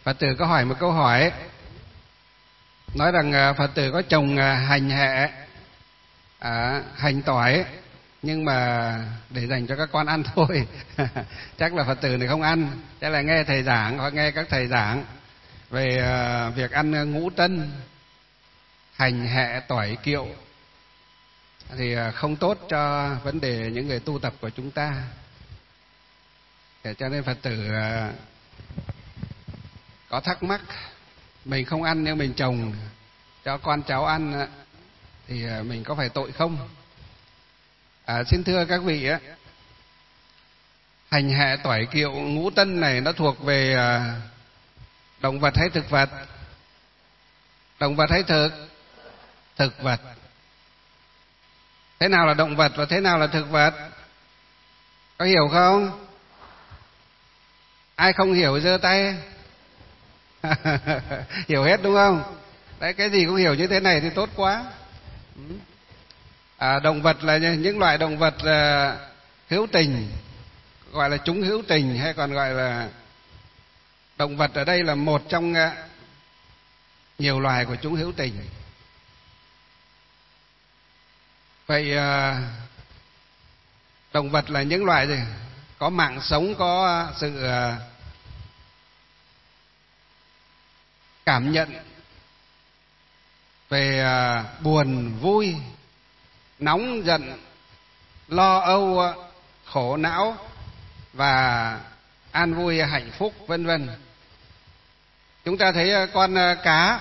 Phật tử có hỏi một câu hỏi, nói rằng Phật tử có trồng hành hẹ, hành tỏi, nhưng mà để dành cho các con ăn thôi. Chắc là Phật tử này không ăn, chắc là nghe thầy giảng hoặc nghe các thầy giảng về việc ăn ngũ tân, hành hẹ tỏi kiệu thì không tốt cho vấn đề những người tu tập của chúng ta. Để cho nên Phật tử có thắc mắc, mình không ăn nhưng mình trồng cho con cháu ăn thì mình có phải tội không? Xin thưa các vị, hành hẹ tỏi kiệu ngũ tân này nó thuộc về động vật hay thực vật? Động vật hay thực vật. Thế nào là động vật và thế nào là thực vật? Có hiểu không? Ai không hiểu giơ tay. Hiểu hết đúng không? Đấy, cái gì cũng hiểu như thế này thì tốt quá. Động vật là những loại động vật hữu tình, gọi là chúng hữu tình, hay còn gọi là động vật ở đây là một trong nhiều loài của chúng hữu tình. Vậy động vật là những loài gì? Có mạng sống, có sự cảm nhận về buồn vui, nóng giận, lo âu, khổ não và an vui hạnh phúc vân vân. Chúng ta thấy con cá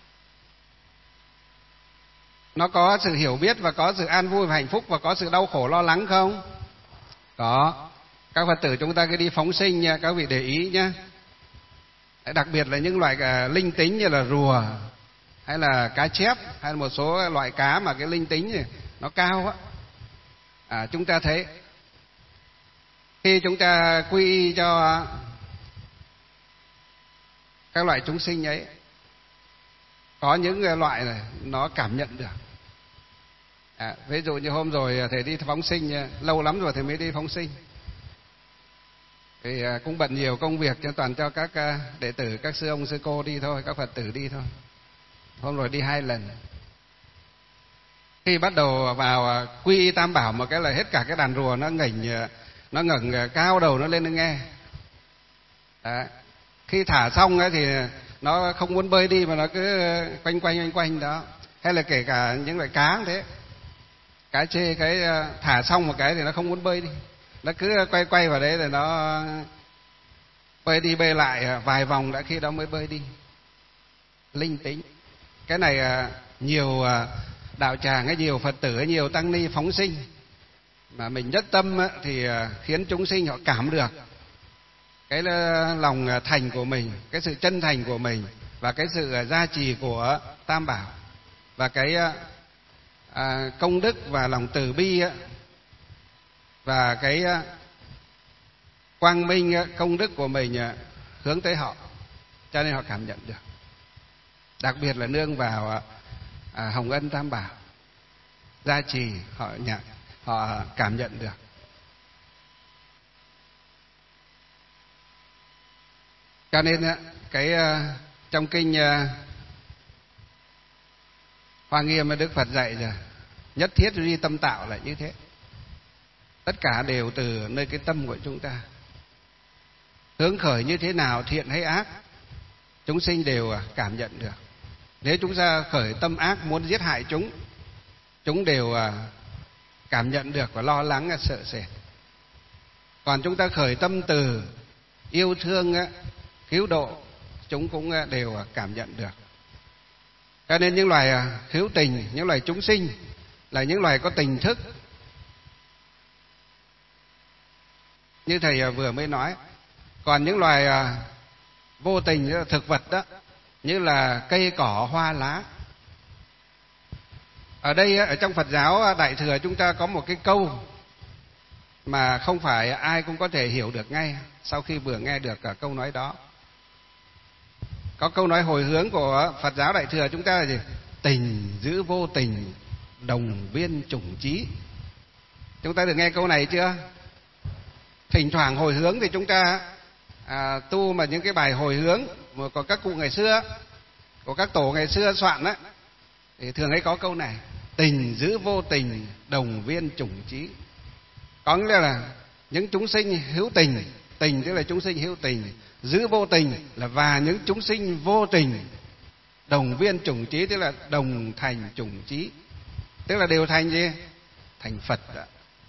nó có sự hiểu biết và có sự an vui và hạnh phúc và có sự đau khổ lo lắng không? Có. Các Phật tử chúng ta cứ đi phóng sinh nha, các vị để ý nhé. Đặc biệt là những loại linh tính như là rùa hay là cá chép hay là một số loại cá mà cái linh tính này nó cao á. Chúng ta thấy khi chúng ta quy y cho các loại chúng sinh ấy, có những loại này nó cảm nhận được. Ví dụ như hôm rồi thầy đi phóng sinh, lâu lắm rồi thầy mới đi phóng sinh, thì cũng bận nhiều công việc cho toàn cho các đệ tử, các sư ông sư cô đi thôi, các Phật tử đi thôi. Hôm rồi đi 2 lần. Khi bắt đầu vào quy y tam bảo một cái là hết cả cái đàn rùa nó ngẩng cao đầu nó lên nó nghe. Đấy. Khi thả xong ấy thì nó không muốn bơi đi mà nó cứ quanh quanh đó. Hay là kể cả những loại cá cũng thế, cá chê, cái thả xong một cái thì nó không muốn bơi đi, nó cứ quay vào đấy rồi nó bơi đi bơi lại vài vòng đã khi đó mới bơi đi. Linh tính. Cái này nhiều đạo tràng hay nhiều Phật tử hay nhiều tăng ni phóng sinh mà mình nhất tâm thì khiến chúng sinh họ cảm được cái lòng thành của mình, cái sự chân thành của mình và cái sự gia trì của tam bảo và cái công đức và lòng từ bi và cái quang minh công đức của mình hướng tới họ, cho nên họ cảm nhận được. Đặc biệt là nương vào hồng ân tam bảo gia trì, họ cảm nhận được. Cho nên cái trong kinh Hoa Nghiêm Đức Phật dạy rồi, nhất thiết duy tâm tạo là như thế. Tất cả đều từ nơi cái tâm của chúng ta. Hướng khởi như thế nào, thiện hay ác, chúng sinh đều cảm nhận được. Nếu chúng ta khởi tâm ác muốn giết hại chúng đều cảm nhận được và lo lắng sợ sệt. Còn chúng ta khởi tâm từ yêu thương cứu độ, chúng cũng đều cảm nhận được. Cho nên những loài hữu tình, những loài chúng sinh là những loài có tình thức. Như thầy vừa mới nói. Còn những loài vô tình, thực vật đó, như là cây cỏ hoa lá. Ở đây ở trong Phật giáo Đại Thừa chúng ta có một cái câu mà không phải ai cũng có thể hiểu được ngay sau khi vừa nghe được câu nói đó. Có câu nói hồi hướng của Phật giáo Đại Thừa chúng ta là gì? Tình giữ vô tình, đồng viên chủng trí. Chúng ta được nghe câu này chưa? Thỉnh thoảng hồi hướng thì chúng ta tu mà những cái bài hồi hướng của các cụ ngày xưa, của các tổ ngày xưa soạn á, thì thường hay có câu này: tình giữ vô tình, đồng viên chủng trí. Có nghĩa là những chúng sinh hữu tình, tình tức là chúng sinh hữu tình, giữ vô tình là và những chúng sinh vô tình, đồng viên chủng trí tức là đồng thành chủng trí, tức là đều thành gì? Thành Phật đó.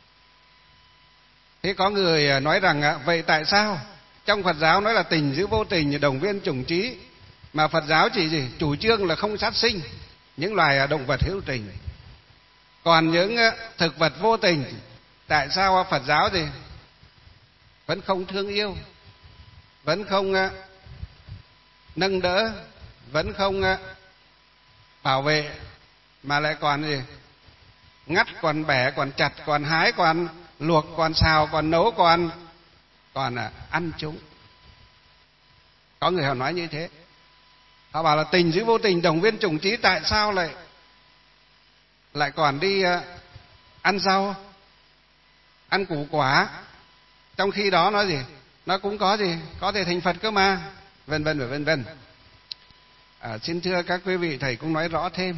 Thế có người nói rằng vậy tại sao trong Phật giáo nói là tình giữ vô tình, đồng viên chủng trí, mà Phật giáo chỉ gì? Chủ trương là không sát sinh những loài động vật hữu tình, còn những thực vật vô tình, tại sao Phật giáo thì vẫn không thương yêu, vẫn không nâng đỡ, vẫn không bảo vệ, mà lại còn gì? Ngắt, còn bẻ, còn chặt, còn hái, còn luộc, còn xào, còn nấu, còn ăn chúng. Có người họ nói như thế, họ bảo là tình giữ vô tình, đồng viên chủng trí, tại sao lại còn đi ăn rau, ăn củ quả, trong khi đó nó gì? Nó cũng có gì? Có thể thành Phật cơ mà, vân vân và vân vân. Xin thưa các quý vị, thầy cũng nói rõ thêm.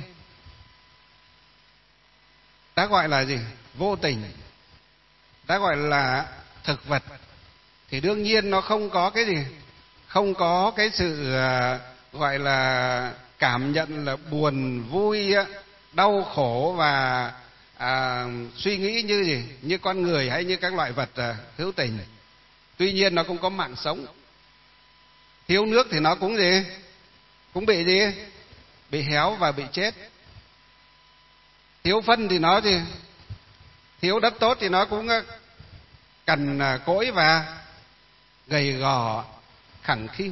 Đã gọi là gì? Vô tình, đã gọi là thực vật, thì đương nhiên nó không có cái gì? Không có cái sự gọi là cảm nhận là buồn, vui, đau khổ và suy nghĩ như gì? Như con người hay như các loại vật hữu tình. Tuy nhiên nó cũng có mạng sống. Thiếu nước thì nó cũng gì? Cũng bị gì? Bị héo và bị chết. Thiếu phân thì nó gì? Thiếu đất tốt thì nó cũng cằn cỗi và gầy gò, khẳng khiu.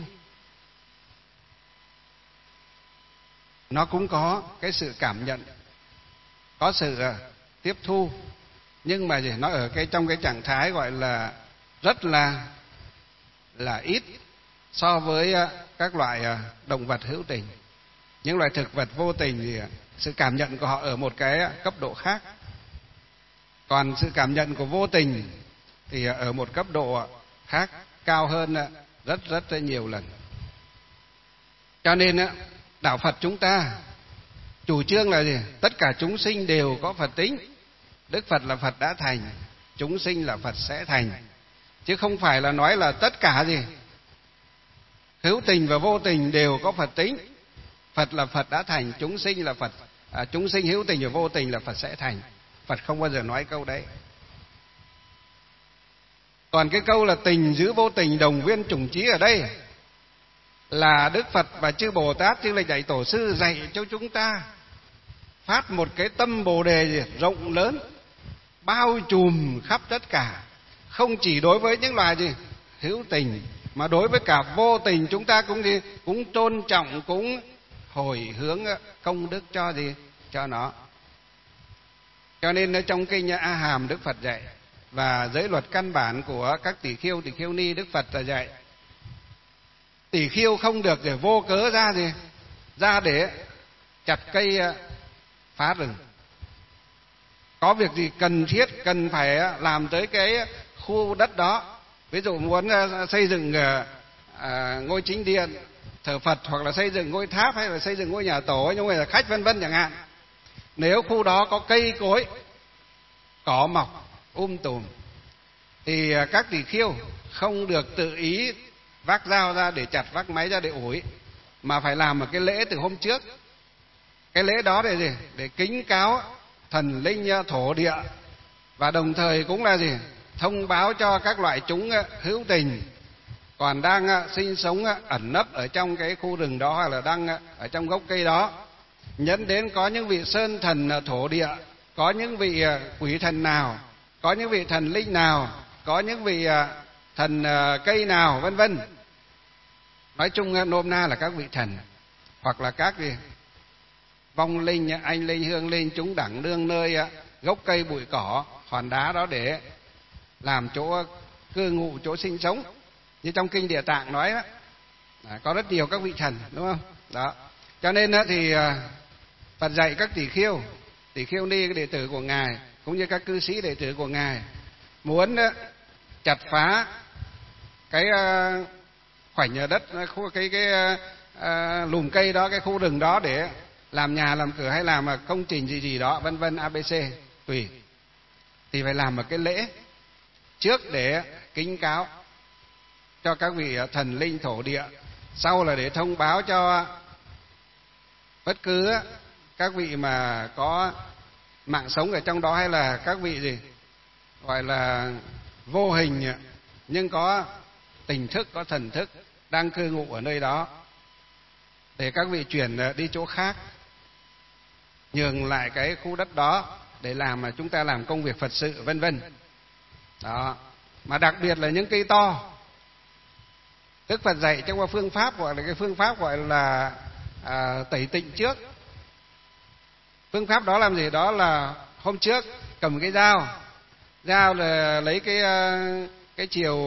Nó cũng có cái sự cảm nhận, có sự tiếp thu, nhưng mà gì? Nó ở trong cái trạng thái gọi là rất là ít so với các loại động vật hữu tình. Những loài thực vật vô tình thì sự cảm nhận của họ ở một cái cấp độ khác, còn sự cảm nhận của vô tình thì ở một cấp độ khác, cao hơn rất nhiều lần. Cho nên đạo Phật chúng ta chủ trương là gì? Tất cả chúng sinh đều có Phật tính. Đức Phật là Phật đã thành, chúng sinh là Phật sẽ thành, chứ không phải là nói là tất cả gì? Hữu tình và vô tình đều có Phật tính. Phật là Phật đã thành, chúng sinh là Phật, chúng sinh hữu tình và vô tình là Phật sẽ thành. Phật không bao giờ nói câu đấy. Còn cái câu là tình giữ vô tình, đồng viên chủng trí ở đây là Đức Phật và chư Bồ Tát, chư Lệnh Dạy Tổ sư dạy cho chúng ta phát một cái tâm Bồ đề gì? Rộng lớn, bao trùm khắp tất cả, không chỉ đối với những loài gì? Hữu tình, mà đối với cả vô tình chúng ta cũng gì? Cũng tôn trọng, cũng hồi hướng công đức cho gì? Cho nó. Cho nên trong kinh A Hàm Đức Phật dạy, và giới luật căn bản của các tỷ khiêu ni Đức Phật là dạy tỷ khiêu không được để vô cớ ra gì? Ra để chặt cây phá rừng. Có việc gì cần thiết, cần phải làm tới cái khu đất đó. Ví dụ muốn xây dựng ngôi chính điện thờ Phật, hoặc là xây dựng ngôi tháp, hay là xây dựng ngôi nhà tổ nhưng mà là khách vân vân chẳng hạn. Nếu khu đó có cây cối, cỏ mọc tùm, thì các tỷ khiêu không được tự ý vác dao ra để chặt, vác máy ra để ủi, mà phải làm một cái lễ từ hôm trước. Cái lễ đó để gì? Để kính cáo thần linh thổ địa, và đồng thời cũng là gì? Thông báo cho các loại chúng hữu tình còn đang sinh sống ẩn nấp ở trong cái khu rừng đó, hoặc là đang ở trong gốc cây đó, nhấn đến có những vị sơn thần thổ địa, có những vị quỷ thần nào, có những vị thần linh nào, có những vị thần cây nào, vân vân. Nói chung nôm na là các vị thần, hoặc là các gì? Vong linh, anh linh, hương linh, chúng đẳng đương nơi gốc cây bụi cỏ, hòn đá đó để làm chỗ cư ngụ, chỗ sinh sống. Như trong kinh Địa Tạng nói đó, có rất nhiều các vị thần, đúng không? Đó. Cho nên thì Phật dạy các tỷ khiêu ni, cái đệ tử của Ngài, cũng như các cư sĩ đệ tử của Ngài, muốn chặt phá cái khoảnh ở đất lùm cây đó, cái khu rừng đó để làm nhà làm cửa hay làm công trình gì gì đó, vân vân ABC tùy, thì phải làm một cái lễ trước để kính cáo cho các vị thần linh thổ địa, sau là để thông báo cho bất cứ các vị mà có mạng sống ở trong đó, hay là các vị gì gọi là vô hình nhưng có tình thức, có thần thức đang cư ngụ ở nơi đó, để các vị chuyển đi chỗ khác, nhường lại cái khu đất đó để làm mà chúng ta làm công việc Phật sự, vân vân. Đó, mà đặc biệt là những cây to. Đức Phật dạy trong một phương pháp gọi là cái phương pháp gọi là tẩy tịnh trước. Phương pháp đó làm gì? Đó là hôm trước cầm cái dao là lấy cái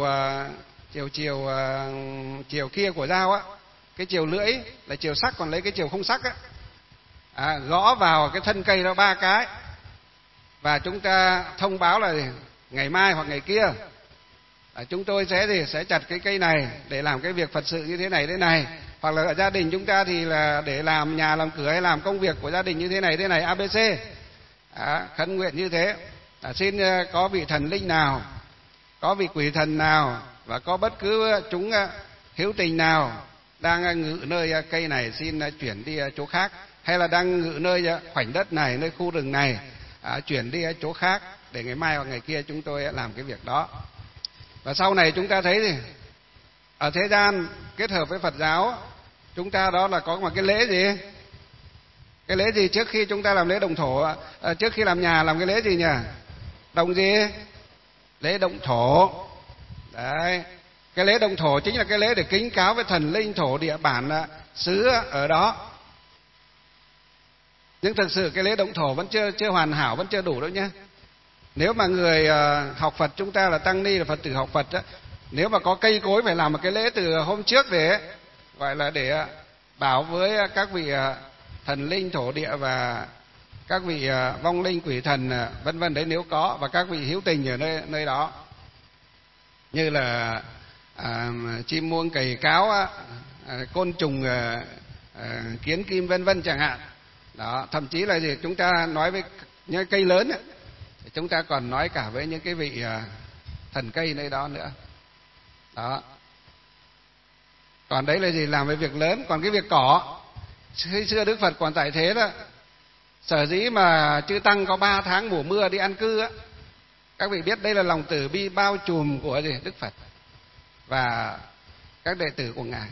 chiều kia của dao á, cái chiều lưỡi là chiều sắc, còn lấy cái chiều không sắc á, gõ vào cái thân cây đó 3 cái, và chúng ta thông báo là ngày mai hoặc ngày kia chúng tôi sẽ chặt cái cây này để làm cái việc Phật sự như thế này, hoặc là ở gia đình chúng ta thì là để làm nhà làm cửa hay làm công việc của gia đình như thế này ABC. Khấn nguyện như thế, xin có vị thần linh nào, có vị quỷ thần nào và có bất cứ chúng hữu tình nào đang ngự nơi cây này xin chuyển đi chỗ khác, hay là đang ngự nơi khoảnh đất này, nơi khu rừng này, chuyển đi chỗ khác để ngày mai hoặc ngày kia chúng tôi làm cái việc đó. Và sau này chúng ta thấy thì ở thế gian kết hợp với Phật giáo chúng ta đó là có một cái lễ gì? Cái lễ gì trước khi chúng ta làm lễ động thổ? Trước khi làm nhà làm cái lễ gì nhỉ? Động gì? Lễ động thổ. Đấy. Cái lễ động thổ chính là cái lễ để kính cáo với thần linh thổ địa bản xứ ở đó. Nhưng thực sự cái lễ động thổ vẫn chưa hoàn hảo, vẫn chưa đủ đâu nhé. Nếu mà người học Phật chúng ta là tăng ni, là Phật tử học Phật á, nếu mà có cây cối phải làm một cái lễ từ hôm trước để gọi là để bảo với các vị thần linh thổ địa và các vị vong linh quỷ thần vân vân đấy nếu có, và các vị hữu tình ở nơi đó, như là chim muông cầy cáo, côn trùng kiến kim vân vân chẳng hạn. Đó, thậm chí là gì chúng ta nói với những cây lớn ấy, thì chúng ta còn nói cả với những cái vị thần cây nơi đó nữa. Đó. Còn đấy là gì? Làm với việc lớn. Còn cái việc cỏ, khi xưa Đức Phật còn tại thế đó, sở dĩ mà chư tăng có 3 tháng mùa mưa đi an cư á, các vị biết đây là lòng từ bi bao trùm của gì? Đức Phật và các đệ tử của Ngài.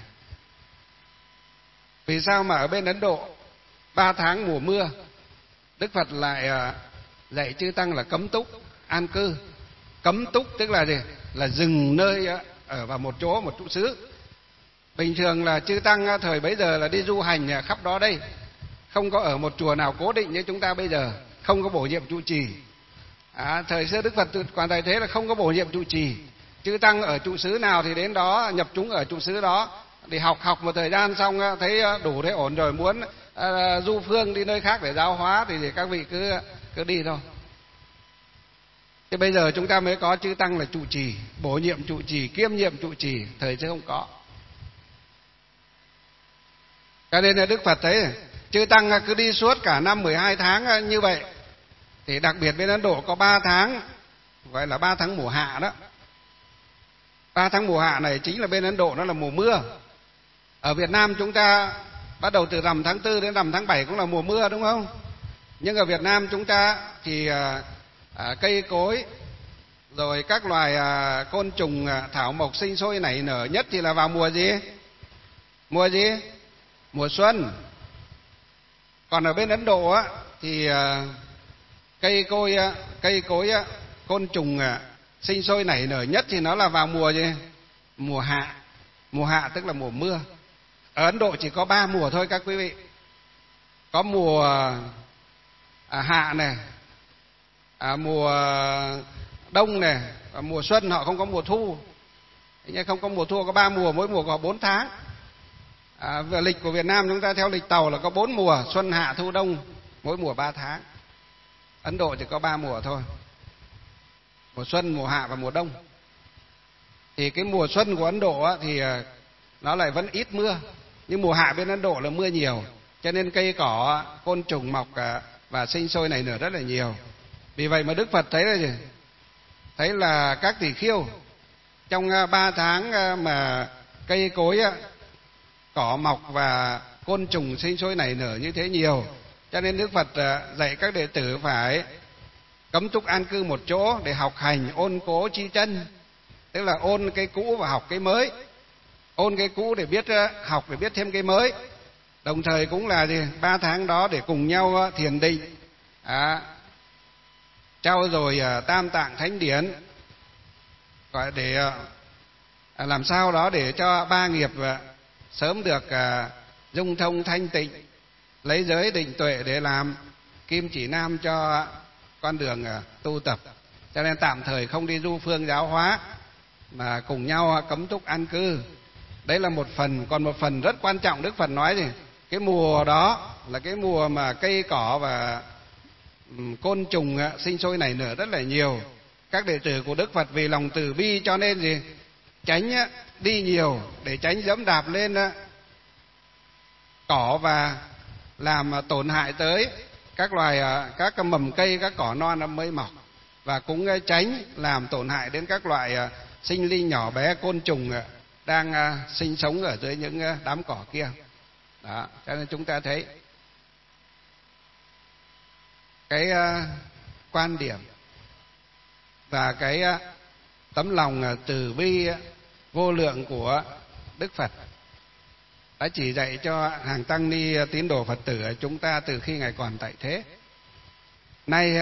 Vì sao mà ở bên Ấn Độ 3 tháng mùa mưa Đức Phật lại dạy chư tăng là cấm túc an cư? Cấm túc tức là gì? Là dừng nơi ở vào một chỗ, một trụ xứ. Bình thường là chư tăng thời bấy giờ là đi du hành khắp đó đây, không có ở một chùa nào cố định như chúng ta bây giờ, không có bổ nhiệm trụ trì. Thời xưa Đức Phật còn tại thế là không có bổ nhiệm trụ trì, chư tăng ở trụ xứ nào thì đến đó nhập chúng ở trụ xứ đó, thì học một thời gian xong thấy đủ, thấy ổn rồi, muốn du phương đi nơi khác để giáo hóa thì các vị cứ đi thôi. Thế bây giờ chúng ta mới có chư tăng là trụ trì, bổ nhiệm trụ trì, kiêm nhiệm trụ trì, thời xưa không có. Cho nên là Đức Phật thấy chư tăng cứ đi suốt cả năm 12 tháng như vậy. Thì đặc biệt bên Ấn Độ có 3 tháng gọi là 3 tháng mùa hạ đó. 3 tháng mùa hạ này chính là bên Ấn Độ nó là mùa mưa. Ở Việt Nam chúng ta bắt đầu từ rằm tháng 4 đến rằm tháng 7 cũng là mùa mưa, đúng không? Nhưng ở Việt Nam chúng ta thì cây cối rồi các loài côn trùng thảo mộc sinh sôi nảy nở nhất thì là vào mùa gì? Mùa gì? Mùa xuân. Còn ở bên Ấn Độ á thì cây cối côn trùng sinh sôi nảy nở nhất thì nó là vào mùa gì? Mùa hạ. Mùa hạ tức là mùa mưa. Ở Ấn Độ chỉ có 3 mùa thôi các quý vị. Có mùa hạ này, mùa đông này, và mùa xuân. Họ không có mùa thu. Không có mùa thu, có 3 mùa, mỗi mùa có 4 tháng. Về lịch của Việt Nam chúng ta theo lịch Tàu là có 4 mùa, xuân hạ thu đông, mỗi mùa 3 tháng. Ấn Độ chỉ có 3 mùa thôi, mùa xuân, mùa hạ và mùa đông. Thì cái mùa xuân của Ấn Độ thì nó lại vẫn ít mưa. Nhưng mùa hạ bên Ấn Độ là mưa nhiều, cho nên cây cỏ, côn trùng mọc và sinh sôi nảy nở rất là nhiều. Vì vậy mà Đức Phật thấy là gì? Thấy là các tỳ khưu trong 3 tháng mà cây cối, cỏ mọc và côn trùng sinh sôi nảy nở như thế nhiều, cho nên Đức Phật dạy các đệ tử phải cấm túc an cư một chỗ để học hành ôn cố chi chân, tức là ôn cái cũ và học cái mới. Ôn cái cũ để biết học, để biết thêm cái mới. Đồng thời cũng là gì? 3 tháng đó để cùng nhau thiền định, trau dồi tam tạng thánh điển, gọi để làm sao đó để cho 3 nghiệp sớm được dung thông thanh tịnh, lấy giới định tuệ để làm kim chỉ nam cho con đường tu tập. Cho nên tạm thời không đi du phương giáo hóa, mà cùng nhau cấm túc an cư. Đấy là một phần. Còn một phần rất quan trọng, Đức Phật nói gì? Cái mùa đó là cái mùa mà cây cỏ và côn trùng sinh sôi nảy nở rất là nhiều. Các đệ tử của Đức Phật vì lòng từ bi cho nên gì? Tránh đi nhiều để tránh dẫm đạp lên cỏ và làm tổn hại tới các loài, các mầm cây, các cỏ non nó mới mọc, và cũng tránh làm tổn hại đến các loại sinh linh nhỏ bé, côn trùng đang sinh sống ở dưới những đám cỏ kia. Đó, cho nên chúng ta thấy cái quan điểm và cái tấm lòng từ bi vô lượng của Đức Phật đã chỉ dạy cho hàng tăng ni tín đồ Phật tử ở chúng ta từ khi Ngài còn tại thế. Nay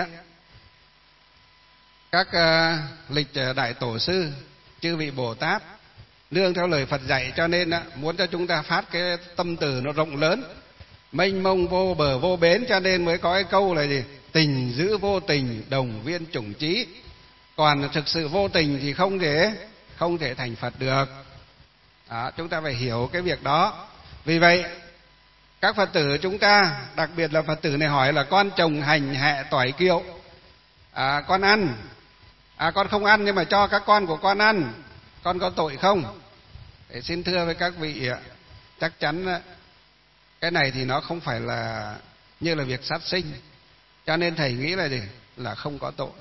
các lịch đại tổ sư, chư vị Bồ Tát nương theo lời Phật dạy, cho nên muốn cho chúng ta phát cái tâm từ nó rộng lớn, mênh mông vô bờ vô bến, cho nên mới có cái câu là gì? Tình giữ vô tình, đồng viên chủng trí. Còn thực sự vô tình thì không thể thành Phật được. Đó, chúng ta phải hiểu cái việc đó. Vì vậy các Phật tử chúng ta, đặc biệt là Phật tử này hỏi là con trồng hành hẹ tỏi kiệu, con ăn, con không ăn nhưng mà cho các con của con ăn, con có tội không? Để xin thưa với các vị, chắc chắn cái này thì nó không phải là như là việc sát sinh, cho nên thầy nghĩ là gì? Là không có tội.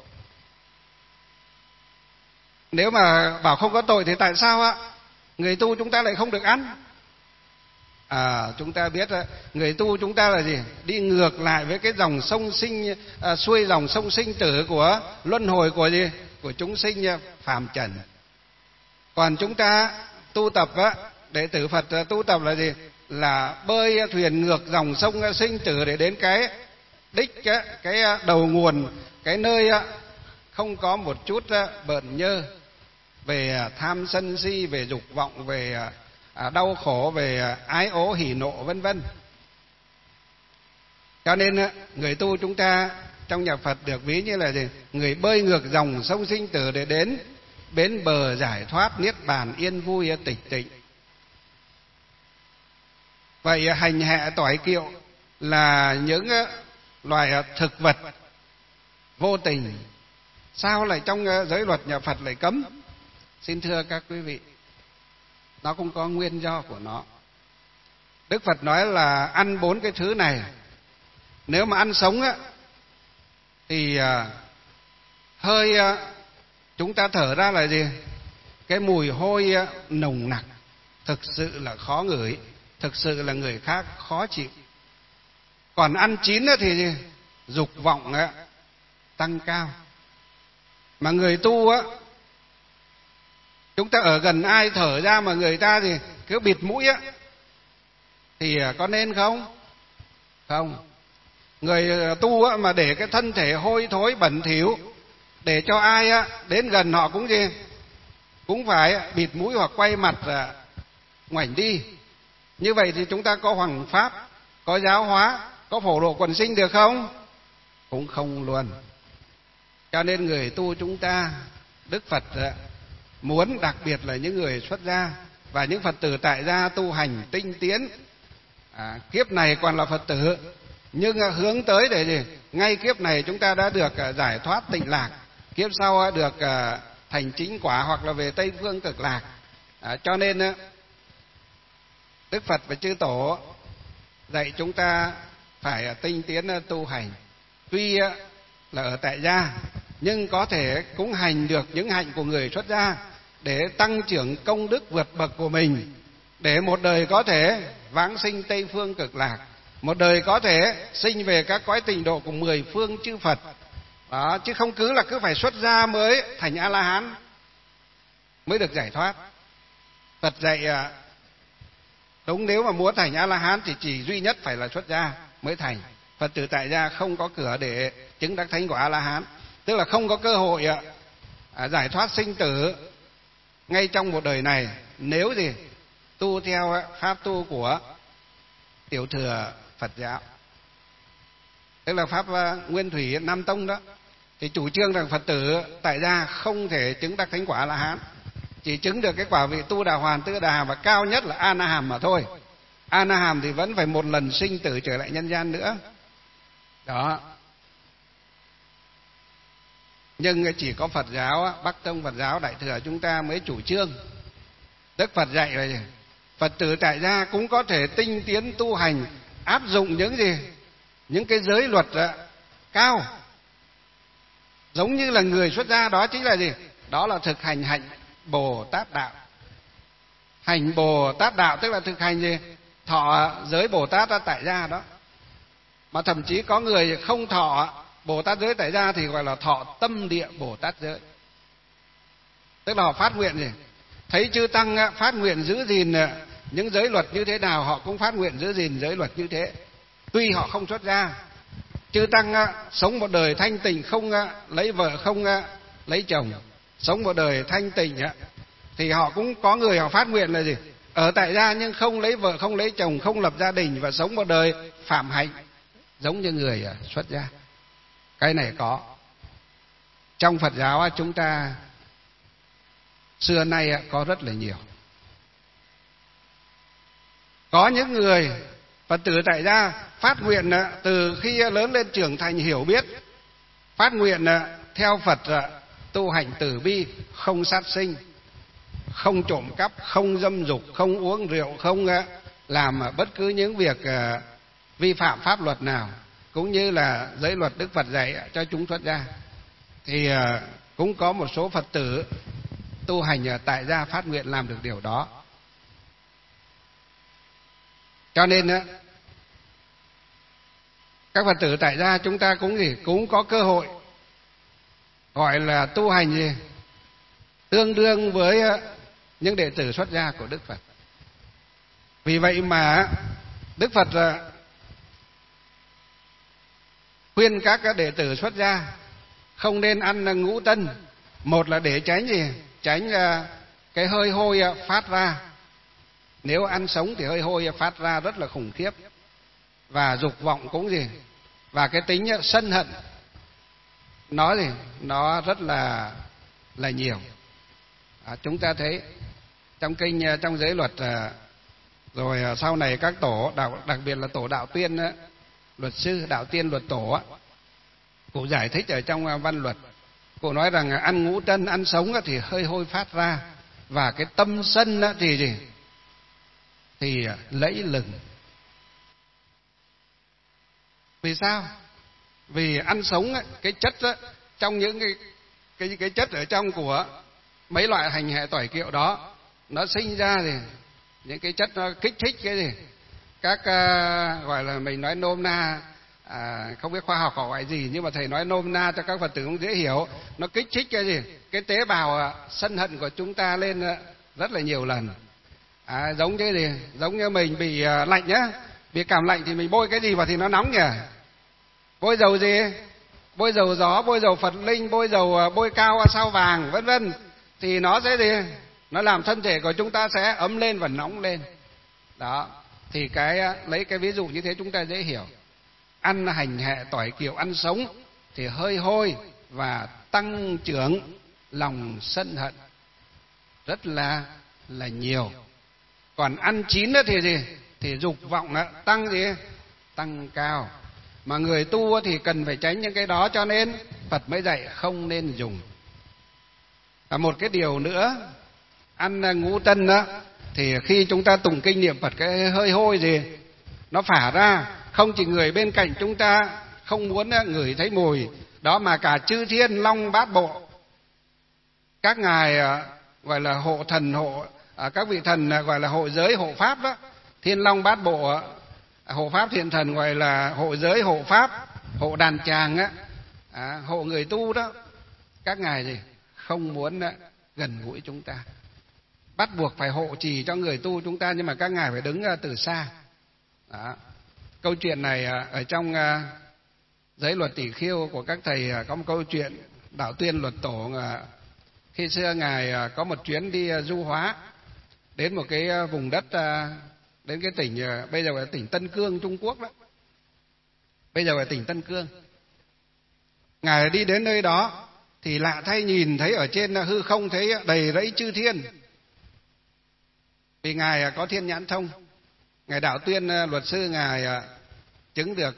Nếu mà bảo không có tội thì tại sao người tu chúng ta lại không được ăn? Chúng ta biết người tu chúng ta là gì? Đi ngược lại với cái dòng sông sinh, xuôi dòng sông sinh tử của luân hồi của gì? Của chúng sinh phàm trần. Còn chúng ta tu tập đệ tử Phật tu tập là gì? Là bơi thuyền ngược dòng sông sinh tử để đến cái đích, cái đầu nguồn, cái nơi không có một chút bợn nhơ về tham sân si, về dục vọng, về đau khổ, về ái ố hỉ nộ vân vân. Cho nên người tu chúng ta trong nhà Phật được ví như là gì? Người bơi ngược dòng sông sinh tử để đến bến bờ giải thoát niết bàn yên vui tịch tịnh. Vậy hành hẹ tỏi kiệu là những loài thực vật vô tình, sao lại trong giới luật nhà Phật lại cấm? Xin thưa các quý vị, nó cũng có nguyên do của nó. Đức Phật nói là ăn 4 cái thứ này, nếu mà ăn sống thì hơi chúng ta thở ra là gì? Cái mùi hôi nồng nặc, thực sự là khó ngửi, thực sự là người khác khó chịu. Còn ăn chín thì gì? Dục vọng tăng cao. Mà người tu chúng ta ở gần ai thở ra mà người ta thì cứ bịt mũi thì có nên không? Không. Người tu mà để cái thân thể hôi thối bẩn thỉu, để cho ai đến gần họ cũng gì? Cũng phải bịt mũi hoặc quay mặt ngoảnh đi. Như vậy thì chúng ta có hoằng pháp, có giáo hóa, có phổ độ quần sinh được không? Cũng không luôn. Cho nên người tu chúng ta, Đức Phật muốn đặc biệt là những người xuất gia và những Phật tử tại gia tu hành tinh tiến, kiếp này còn là Phật tử, nhưng hướng tới để gì? Ngay kiếp này chúng ta đã được giải thoát tịnh lạc, kiếp sau được thành chính quả hoặc là về Tây Phương Cực Lạc. Cho nên Đức Phật và chư tổ dạy chúng ta phải tinh tiến tu hành. Tuy là ở tại gia nhưng có thể cũng hành được những hạnh của người xuất gia để tăng trưởng công đức vượt bậc của mình, để một đời có thể vãng sinh Tây phương cực lạc, một đời có thể sinh về các cõi tịnh độ của 10 phương chư Phật. Đó, chứ không cứ phải xuất gia mới thành A La Hán mới được giải thoát. Phật dạy đúng, nếu mà muốn thành A La Hán thì chỉ duy nhất phải là xuất gia mới thành. Phật tử tại gia không có cửa để chứng đắc thánh của A La Hán, tức là không có cơ hội giải thoát sinh tử ngay trong một đời này nếu gì tu theo pháp tu của tiểu thừa Phật giáo, tức là pháp Nguyên Thủy Nam Tông đó, thì chủ trương rằng Phật tử tại gia không thể chứng đắc thánh quả A La Hán, chỉ chứng được cái quả vị tu đà hoàn, tư đà và cao nhất là A Na Hàm mà thôi. A Na Hàm thì vẫn phải một lần sinh tử trở lại nhân gian nữa. Đó. Nhưng chỉ có Phật giáo, Bắc Tông Phật giáo Đại thừa chúng ta mới chủ trương. Đức Phật dạy là gì? Phật tử tại gia cũng có thể tinh tiến tu hành, áp dụng những gì? Những cái giới luật cao. Giống như là người xuất gia, đó chính là gì? Đó là thực hành hạnh Bồ Tát đạo. Hành Bồ Tát đạo tức là thực hành gì? Thọ giới Bồ Tát tại gia đó. Mà thậm chí có người không thọ Bồ Tát giới tại gia thì gọi là thọ tâm địa Bồ Tát giới. Tức là họ phát nguyện gì? Thấy chư tăng phát nguyện giữ gìn những giới luật như thế nào, họ cũng phát nguyện giữ gìn giới luật như thế. Tuy họ không xuất gia, chư tăng sống một đời thanh tịnh, không lấy vợ, không lấy chồng, sống một đời thanh tịnh thì họ cũng có người họ phát nguyện là gì? Ở tại gia nhưng không lấy vợ, không lấy chồng, không lập gia đình và sống một đời phạm hạnh giống như người xuất gia. Cái này có. Trong Phật giáo chúng ta xưa nay có rất là nhiều. Có những người Phật tử tại gia phát nguyện từ khi lớn lên trưởng thành hiểu biết, phát nguyện theo Phật tu hành từ bi, không sát sinh, không trộm cắp, không dâm dục, không uống rượu, không làm bất cứ những việc vi phạm pháp luật nào, cũng như là giới luật Đức Phật dạy cho chúng xuất gia. Thì cũng có một số Phật tử tu hành tại gia phát nguyện làm được điều đó. Cho nên các Phật tử tại gia chúng ta cũng có cơ hội gọi là tu hành gì? Tương đương với những đệ tử xuất gia của Đức Phật. Vì vậy mà Đức Phật khuyên các đệ tử xuất gia không nên ăn ngũ tân. Một là để tránh gì? Tránh cái hơi hôi phát ra. Nếu ăn sống thì hơi hôi phát ra rất là khủng khiếp. Và dục vọng cũng gì? Và cái tính sân hận nó rất là nhiều. Chúng ta thấy trong kinh, trong giới luật, rồi sau này các tổ đặc biệt là tổ Đạo Tuyên, luật sư Đạo Tiên luật tổ, cụ giải thích ở trong văn luật. Cụ nói rằng ăn ngũ tân, ăn sống thì hơi hôi phát ra, và cái tâm sân thì gì? Thì lẫy lừng. Vì sao? Vì ăn sống cái chất trong những cái chất ở trong của mấy loại hành hệ tỏi kiệu đó, nó sinh ra thì những cái chất nó kích thích cái gì? Các gọi là mình nói nôm na, không biết khoa học họ gọi gì, nhưng mà thầy nói nôm na cho các Phật tử cũng dễ hiểu. Nó kích thích cái gì? Cái tế bào sân hận của chúng ta lên rất là nhiều lần. Giống như gì? Giống như mình bị lạnh nhá, bị cảm lạnh thì mình bôi cái gì vào thì nó nóng nhỉ? Bôi dầu gì? Bôi dầu gió, bôi dầu Phật linh, bôi dầu bôi cao sao vàng, vân vân, thì nó sẽ gì? Nó làm thân thể của chúng ta sẽ ấm lên và nóng lên. Đó. Thì lấy cái ví dụ như thế chúng ta dễ hiểu. Ăn hành hệ tỏi kiệu, ăn sống thì hơi hôi và tăng trưởng lòng sân hận rất là nhiều. Còn ăn chín thì gì? Thì dục vọng tăng gì? Tăng cao. Mà người tu thì cần phải tránh những cái đó, cho nên Phật mới dạy không nên dùng. Và một cái điều nữa, ăn ngũ tân thì khi chúng ta tụng kinh niệm Phật, cái hơi hôi gì nó phả ra, không chỉ người bên cạnh chúng ta không muốn ngửi thấy mùi đó, mà cả chư thiên long bát bộ, các ngài gọi là hộ thần, các vị thần gọi là hộ giới hộ pháp đó, thiên long bát bộ hộ pháp thiện thần gọi là hộ giới hộ pháp, hộ đàn tràng á, hộ người tu đó, các ngài gì không muốn gần gũi chúng ta, bắt buộc phải hộ trì cho người tu chúng ta, nhưng mà các ngài phải đứng từ xa đó. Câu chuyện này ở trong Giới Luật Tỷ Khiêu của các thầy có một câu chuyện Đạo Tuyên Luật Tổ. Khi xưa ngài có một chuyến đi du hóa đến một cái vùng đất, đến cái tỉnh bây giờ là tỉnh Tân Cương Trung Quốc đó, bây giờ là tỉnh Tân Cương. Ngài đi đến nơi đó thì lạ thay, nhìn thấy ở trên hư không thấy đầy rẫy chư thiên, vì ngài có thiên nhãn thông. Ngài Đạo Tuyên luật sư ngài chứng được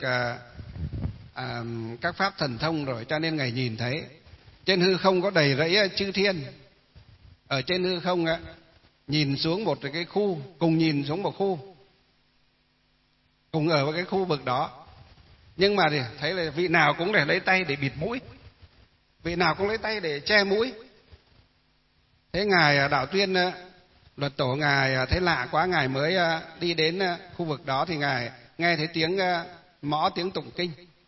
các pháp thần thông rồi, cho nên ngài nhìn thấy trên hư không có đầy rẫy chư thiên. Ở trên hư không nhìn xuống một cái khu, cùng nhìn xuống một khu, cùng ở với cái khu vực đó, nhưng mà thì thấy là vị nào cũng để lấy tay để bịt mũi, vị nào cũng lấy tay để che mũi. Thế ngài Đạo Tuyên Luật Tổ ngài thấy lạ quá, ngài mới đi đến khu vực đó thì ngài nghe thấy tiếng mõ, tiếng tụng kinh.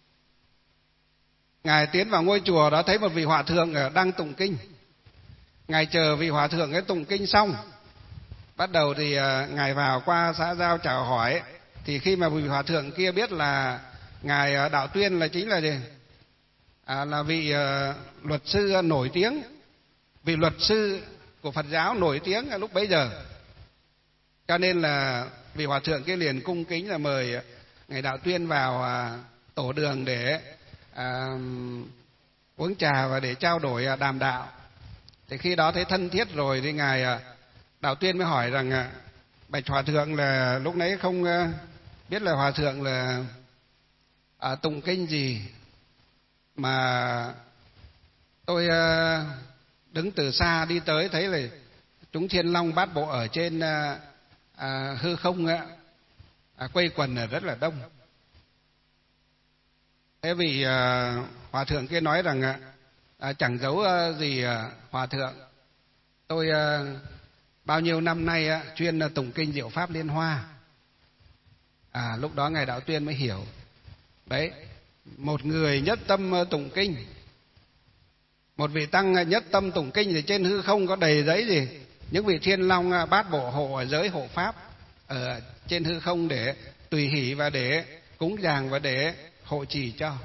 Ngài tiến vào ngôi chùa đó, thấy một vị hòa thượng đang tụng kinh. Ngài chờ vị hòa thượng ấy tụng kinh xong, bắt đầu thì ngài vào qua xã giao chào hỏi. Thì khi mà vị hòa thượng kia biết là ngài Đạo Tuyên là chính là gì? Là vị luật sư nổi tiếng, vị luật sư của Phật giáo nổi tiếng lúc bấy giờ, cho nên là vị hòa thượng kia liền cung kính là mời ngài Đạo Tuyên vào tổ đường để uống trà và để trao đổi đàm đạo. Thì khi đó thấy thân thiết rồi thì ngài Đạo Tuyên mới hỏi rằng: bạch hòa thượng, là lúc nãy không biết là hòa thượng là tụng kinh gì mà tôi đứng từ xa đi tới thấy là chúng thiên long bát bộ ở trên hư không quây quần rất là đông. Thế vị hòa thượng kia nói rằng chẳng giấu gì hòa thượng, tôi bao nhiêu năm nay chuyên tụng kinh Diệu Pháp Liên Hoa. Lúc đó ngài Đạo Tuyên mới hiểu đấy, một người nhất tâm tụng kinh, một vị tăng nhất tâm tụng kinh thì trên hư không có đầy giấy gì những vị thiên long bát bộ hộ giới hộ pháp ở trên hư không để tùy hỷ và để cúng dường và để hộ trì cho.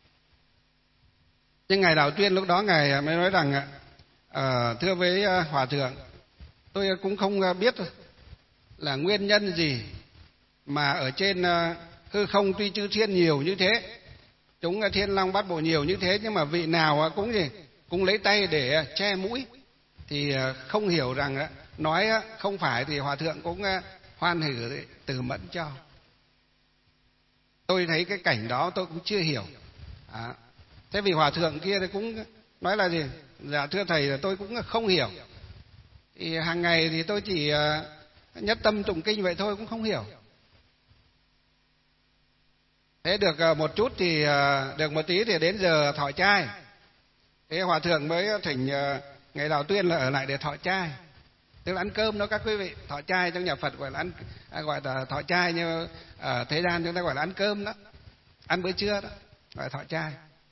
Nhưng ngài Đạo Tuyên lúc đó ngài mới nói rằng: thưa với hòa thượng, tôi cũng không biết là nguyên nhân gì mà ở trên hư không tuy chư thiên nhiều như thế, chúng thiên long bát bộ nhiều như thế, nhưng mà vị nào cũng lấy tay để che mũi, thì không hiểu rằng nói không phải thì hòa thượng cũng hoan hỉ từ mẫn cho. Tôi thấy cái cảnh đó tôi cũng chưa hiểu. Thế vì hòa thượng kia thì cũng nói là gì? Dạ thưa thầy, là tôi cũng không hiểu. Thì hàng ngày thì tôi chỉ nhất tâm tụng kinh vậy thôi, cũng không hiểu. Thế được một chút thì được một tí thì đến giờ thọ trai. Thế hòa thượng mới thỉnh ngài Đạo Tuyên là ở lại để thọ trai, tức là ăn cơm đó các quý vị. Thọ trai trong nhà Phật gọi là gọi là thọ trai, nhưng ở thế gian chúng ta gọi là ăn cơm đó, ăn bữa trưa đó, gọi là thọ trai.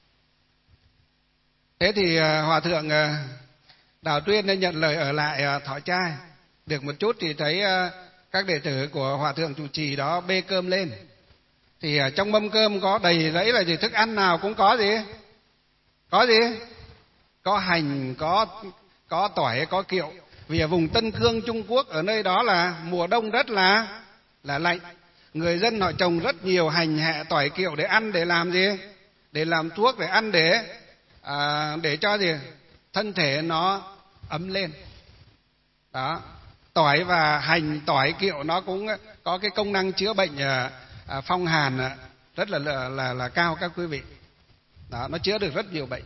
Thế thì hòa thượng Đạo Tuyên đã nhận lời ở lại thọ trai. Được một chút thì thấy các đệ tử của hòa thượng trụ trì đó bê cơm lên, thì trong mâm cơm có đầy rẫy là gì? Thức ăn nào cũng có gì? Có gì? Có hành, có tỏi, có kiệu. Vì ở vùng Tân Cương Trung Quốc, ở nơi đó là mùa đông rất là lạnh. Người dân họ trồng rất nhiều hành, hẹ, tỏi, kiệu để ăn, để làm gì? Để làm thuốc, để ăn, để cho gì? Thân thể nó ấm lên. Đó. Tỏi và hành, tỏi, kiệu nó cũng có cái công năng chữa bệnh phong hàn rất là cao các quý vị. Đó, nó chữa được rất nhiều bệnh.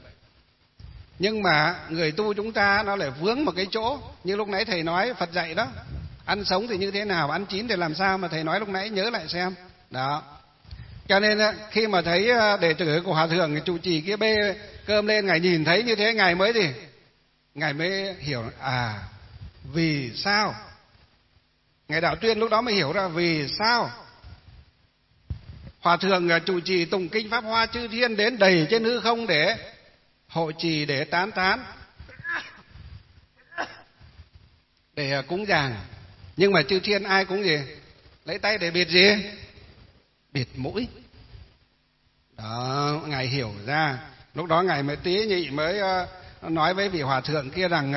Nhưng mà người tu chúng ta nó lại vướng một cái chỗ, như lúc nãy thầy nói Phật dạy đó, ăn sống thì như thế nào, ăn chín thì làm sao, mà thầy nói lúc nãy nhớ lại xem. Đó. Cho nên khi mà thấy đệ tử của hòa thượng trụ trì kia bê cơm lên, ngài nhìn thấy như thế, ngài mới hiểu vì sao. Ngài Đạo Tuyên lúc đó mới hiểu ra vì sao hòa thượng trụ trì tụng kinh Pháp Hoa, chư thiên đến đầy trên hư không để hộ trì, để tán thán, để cúng dường. Nhưng mà chư thiên ai cũng gì? Lấy tay để bịt gì? Bịt mũi. Đó, ngài hiểu ra. Lúc đó ngài mới tế nhị, mới nói với vị hòa thượng kia rằng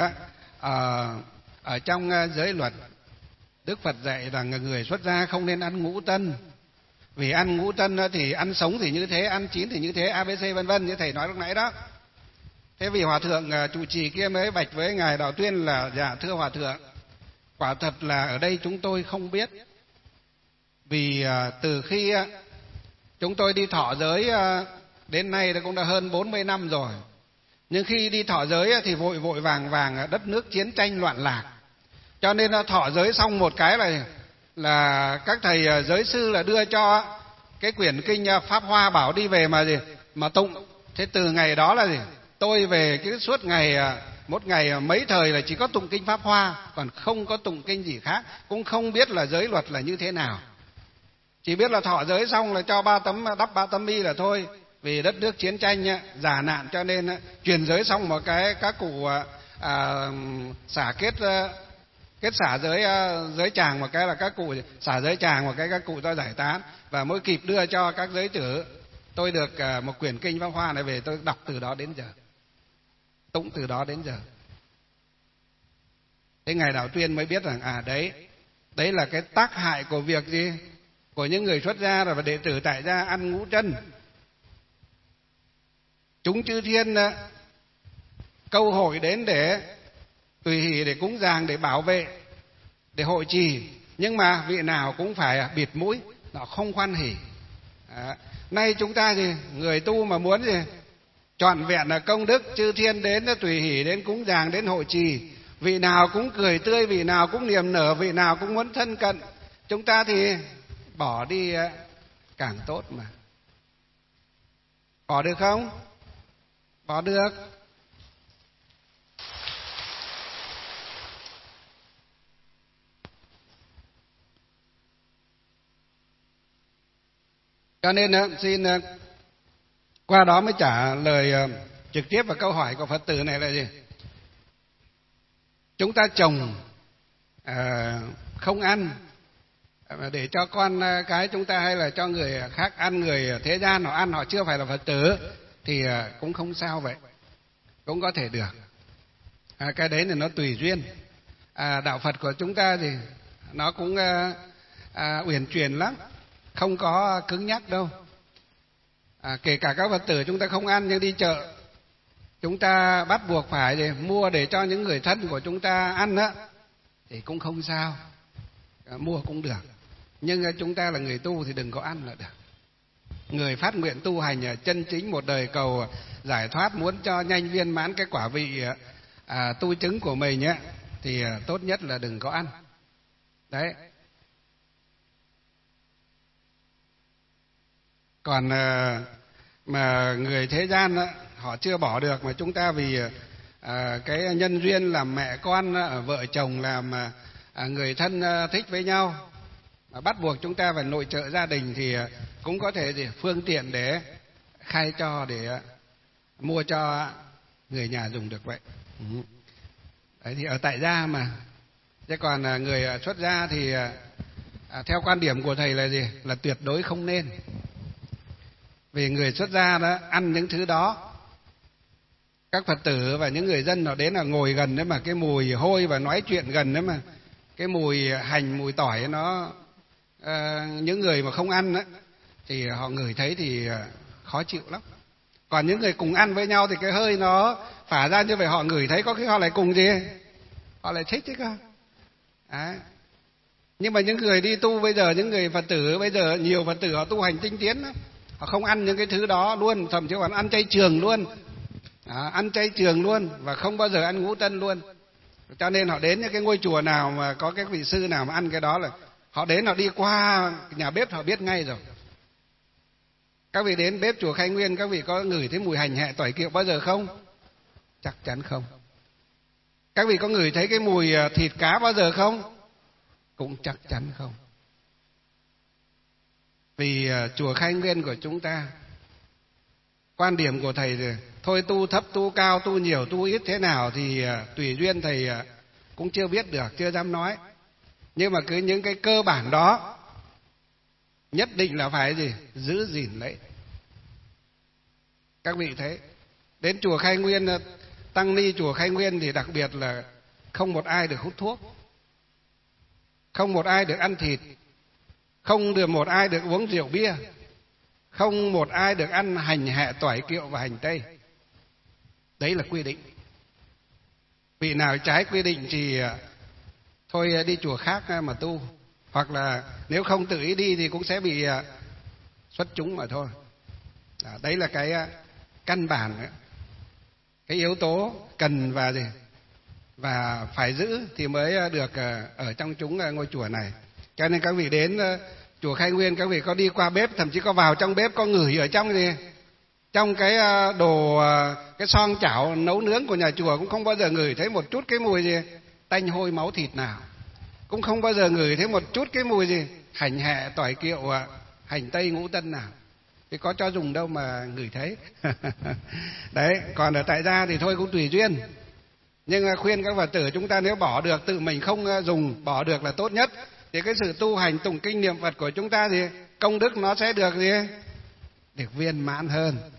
ở trong giới luật Đức Phật dạy rằng người xuất gia không nên ăn ngũ tân. Vì ăn ngũ tân thì ăn sống thì như thế, ăn chín thì như thế, ABC vân vân như thầy nói lúc nãy đó. Thế vị hòa thượng trụ trì kia mới bạch với ngài Đạo Tuyên là: dạ thưa hòa thượng, quả thật là ở đây chúng tôi không biết. Vì từ khi chúng tôi đi thọ giới đến nay cũng đã hơn 40 năm rồi. Nhưng khi đi thọ giới thì vội vội vàng vàng đất nước chiến tranh loạn lạc. Cho nên thọ giới xong một cái là các thầy giới sư là đưa cho cái quyển kinh Pháp Hoa bảo đi về mà tụng. Thế từ ngày đó là tôi về cái suốt ngày, một ngày mấy thời là chỉ có tụng kinh Pháp Hoa, còn không có tụng kinh gì khác, cũng không biết là giới luật là như thế nào. Chỉ biết là thọ giới xong là cho đắp 3 tấm y là thôi. Vì đất nước chiến tranh giả nạn, cho nên truyền giới xong một cái các cụ xả kết xả giới tràng một cái là các cụ xả giới tràng một cái các cụ cho giải tán, và mới kịp đưa cho các giới tử. Tôi được một quyển kinh Pháp Hoa này về, tôi đọc từ đó đến giờ, tụng từ đó đến giờ. Thế ngài Đạo Tuyên mới biết rằng đấy là cái tác hại của việc gì, của những người xuất gia và đệ tử tại gia ăn ngũ chân. Chúng chư thiên câu hội đến để tùy hỷ, để cúng dường, để bảo vệ, để hội trì, nhưng mà vị nào cũng phải bịt mũi, nó không hoan hỉ. Nay chúng ta người tu mà muốn trọn vẹn là công đức, chư thiên đến tùy hỷ, đến cúng dường, đến hội trì, vị nào cũng cười tươi, vị nào cũng niềm nở, vị nào cũng muốn thân cận. Chúng ta thì bỏ đi càng tốt mà. Bỏ được không? Bỏ được. Cho nên xin qua đó mới trả lời trực tiếp vào câu hỏi của Phật tử này là gì? Chúng ta trồng không ăn để cho con cái chúng ta, hay là cho người khác ăn, người thế gian họ ăn, họ chưa phải là Phật tử, thì cũng không sao vậy, cũng có thể được. Cái đấy là nó tùy duyên. Đạo Phật của chúng ta thì nó cũng uyển chuyển lắm, không có cứng nhắc đâu. Kể cả các Phật tử chúng ta không ăn, nhưng đi chợ chúng ta bắt buộc phải mua để cho những người thân của chúng ta ăn á, thì cũng không sao, mua cũng được. Nhưng chúng ta là người tu thì đừng có ăn là được. Người phát nguyện tu hành chân chính một đời cầu giải thoát, muốn cho nhanh viên mãn cái quả vị tu chứng của mình á, thì tốt nhất là đừng có ăn. Đấy. Còn mà người thế gian á, họ chưa bỏ được, mà chúng ta vì cái nhân duyên làm mẹ con, vợ chồng, làm người thân thích với nhau, mà bắt buộc chúng ta phải nội trợ gia đình, thì cũng có thể phương tiện để khai cho, để mua cho người nhà dùng được vậy. Đấy thì ở tại gia mà. Chứ còn người xuất gia thì theo quan điểm của thầy là gì? Là tuyệt đối không nên. Vì người xuất gia đó ăn những thứ đó, các Phật tử và những người dân họ đến là ngồi gần đấy mà cái mùi hôi, và nói chuyện gần đấy mà cái mùi hành, mùi tỏi nó những người mà không ăn đó, thì họ ngửi thấy thì khó chịu lắm. Còn những người cùng ăn với nhau thì cái hơi nó phả ra như vậy, họ ngửi thấy có khi họ lại cùng gì, họ lại thích chứ cơ. Nhưng mà những người đi tu bây giờ, những người Phật tử bây giờ, nhiều Phật tử họ tu hành tinh tiến lắm, họ không ăn những cái thứ đó luôn, thậm chí còn ăn chay trường luôn. Ăn chay trường luôn, và không bao giờ ăn ngũ tân luôn. Cho nên họ đến những cái ngôi chùa nào mà có cái vị sư nào mà ăn cái đó là họ đến, họ đi qua nhà bếp họ biết ngay rồi. Các vị đến bếp chùa Khai Nguyên, các vị có ngửi thấy mùi hành hẹ tỏi kiệu bao giờ không? Chắc chắn không. Các vị có ngửi thấy cái mùi thịt cá bao giờ không? Cũng chắc chắn không. Vì chùa Khai Nguyên của chúng ta, quan điểm của thầy thì thôi tu thấp tu cao, tu nhiều tu ít thế nào thì tùy duyên, thầy cũng chưa biết được, chưa dám nói. Nhưng mà cứ những cái cơ bản đó nhất định là phải gì? Giữ gìn lấy. Các vị thấy, đến chùa Khai Nguyên, tăng ni chùa Khai Nguyên thì đặc biệt là không một ai được hút thuốc, không một ai được ăn thịt, không được một ai được uống rượu bia, không một ai được ăn hành hẹ tỏi kiệu và hành tây. Đấy là quy định. Vị nào trái quy định thì thôi đi chùa khác mà tu, hoặc là nếu không tự ý đi thì cũng sẽ bị xuất chúng mà thôi. Đấy là cái căn bản, cái yếu tố cần và phải giữ thì mới được ở trong chúng ngôi chùa này. Cho nên các vị đến chùa Khai Nguyên, các vị có đi qua bếp, thậm chí có vào trong bếp, có ngửi ở trong gì, trong cái đồ, cái xoong chảo nấu nướng của nhà chùa, cũng không bao giờ ngửi thấy một chút cái mùi gì tanh hôi máu thịt nào, cũng không bao giờ ngửi thấy một chút cái mùi gì hành hẹ tỏi kiệu hành tây ngũ tân nào. Thì có cho dùng đâu mà ngửi thấy. Đấy, còn ở tại gia thì thôi cũng tùy duyên. Nhưng khuyên các Phật tử chúng ta nếu bỏ được, tự mình không dùng, bỏ được là tốt nhất. Thì cái sự tu hành tụng kinh niệm Phật của chúng ta thì công đức nó sẽ được gì? Được viên mãn hơn.